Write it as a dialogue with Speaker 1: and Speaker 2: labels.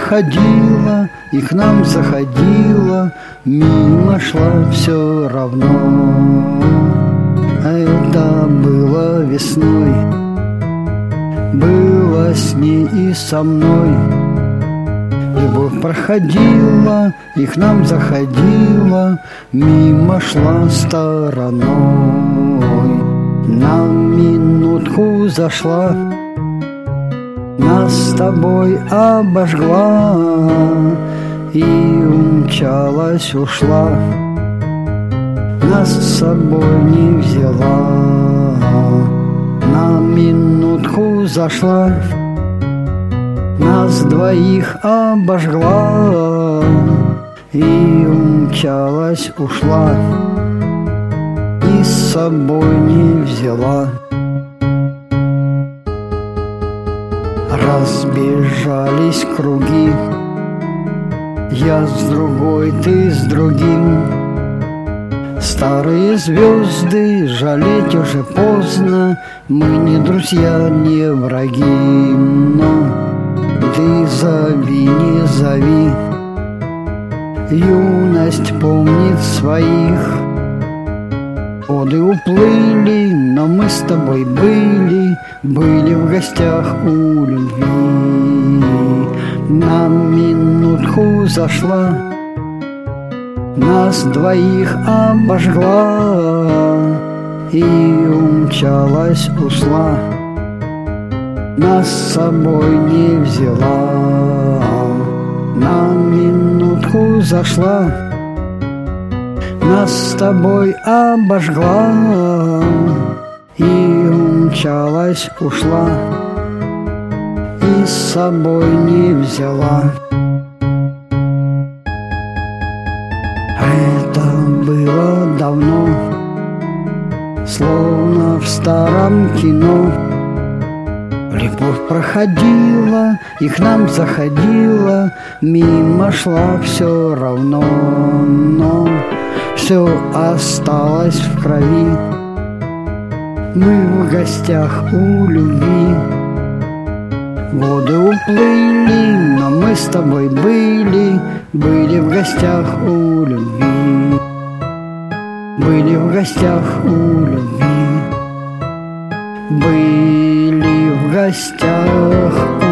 Speaker 1: проходила и к нам заходила, мимо шла все равно. Это было весной, было с ней и со мной. Любовь проходила и к нам заходила, мимо шла стороной. На минутку зашла, нас с тобой обожгла и умчалась, ушла, нас с собой не взяла. На минутку зашла, нас двоих обожгла и умчалась, ушла, и с собой не взяла. Разбежались круги, я с другой, ты с другим. Старые звезды, жалеть уже поздно, мы не друзья, не враги. Но ты зови, не зови, юность помнит своих. Годы уплыли, но мы с тобой были в гостях у любви. На минутку зашла, нас двоих обожгла и умчалась, ушла, нас с собой не взяла. На минутку зашла, нас с тобой обожгла и умчалась, ушла, и с собой не взяла. Это было давно, словно в старом кино. Любовь проходила и к нам заходила, мимо шла все равно. Но все осталось в крови, мы в гостях у любви. Годы уплыли, но мы с тобой были в гостях у любви. Были в гостях у любви. Были в гостях